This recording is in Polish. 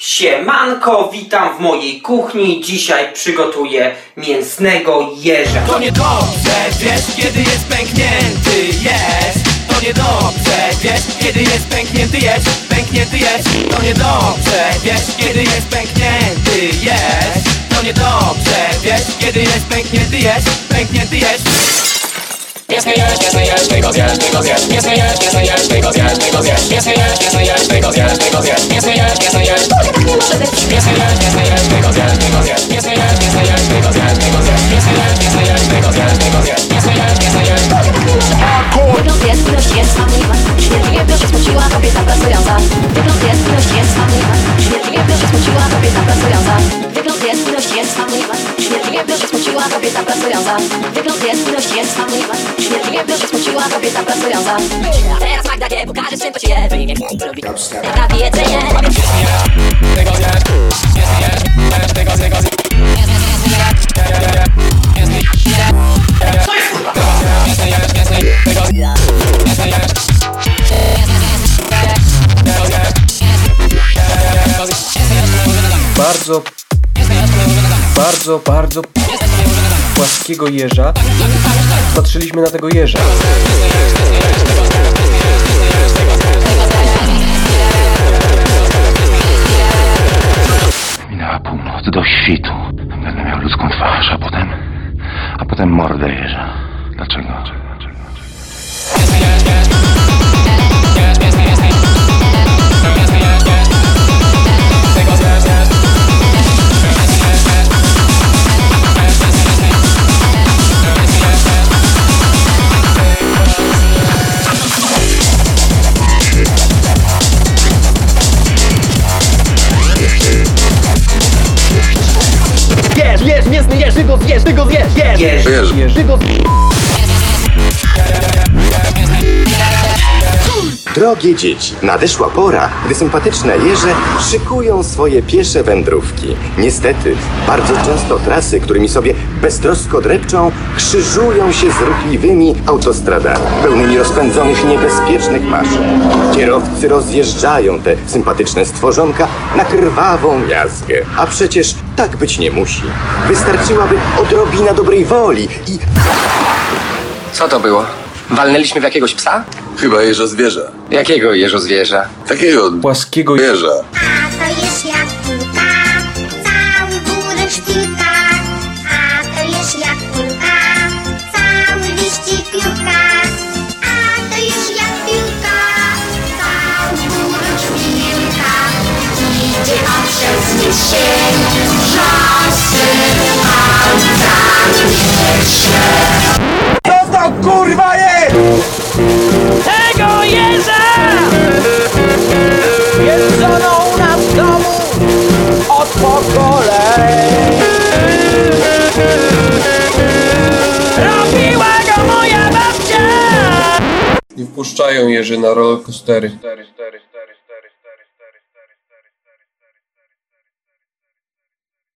Siemanko, witam w mojej kuchni. Dzisiaj przygotuję mięsnego jeża. To niedobrze, wiesz, kiedy jest pęknięty jest. To niedobrze, wiesz, kiedy jest pęknięty jest. Pęknięty jest. To niedobrze, wiesz, kiedy jest pęknięty jest. To niedobrze, wiesz, kiedy jest pęknięty jest. Pęknięty jest. Mięsny jesz, ty go zjesz, ty go zjesz. Mięsny jesz, ty go zjesz, ty go zjesz. Mięsny jesz, ty go zjesz, ty go zjesz. Mięsny jesz, ty go zjesz, ty go zjesz. Mięsny jesz, ty go zjesz, ty go zjesz. Mięsny jesz, ty go zjesz, ty go zjesz. Mięsny jesz, ty go zjesz, ty go zjesz. Mięsny jesz. Wygląd jest, ilość jest famliwa. Śmiertelnie się smuciła kobieta pracująca. Wygląd jest, ilość jest famliwa. Śmiertelnie się smuciła kobieta pracująca. Wygląd jest, ilość jest famliwa. Śmiertelnie się smuciła kobieta pracująca. Wygląd jest, ilość jest famliwa. Śmiertelnie się smuciła kobieta pracująca. Teraz Magda nie pokaże, czym to się je. Wyjmie prawie jedzenie. Tego zjesz, tego zjesz. Bardzo płaskiego jeża. Patrzyliśmy na tego jeża. Minęła północ, do świtu. Będę miał ludzką twarz, a potem mordę jeża. Dlaczego? Jeż, mięsny jeż, ty go zjesz, ty go zjesz, jeż, ty go zjesz. Drogie dzieci, nadeszła pora, gdy sympatyczne jeże szykują swoje piesze wędrówki. Niestety, bardzo często trasy, którymi sobie beztrosko drepczą, krzyżują się z ruchliwymi autostradami, pełnymi rozpędzonych niebezpiecznych maszyn. Kierowcy rozjeżdżają te sympatyczne stworzonka na krwawą miazgę. A przecież tak być nie musi. Wystarczyłaby odrobina dobrej woli i... Co to było? Walnęliśmy w jakiegoś psa? Chyba jeżozwierza. Jakiego jeżozwierza? Takiego Płaskiego jeża. A to jeż jak kulka, cały górę szpilka. A to jeż jak kulka, cały liścik piórka. A to jeż jak piórka, cały górę szpilka. Idzie a przez jesień, wrzosy, Co to kurwa jest? Tego jeża! Jedzono u nas w domu od pokoleń. Robiła go moja babcia! Nie wpuszczają jeży na rollercoastery.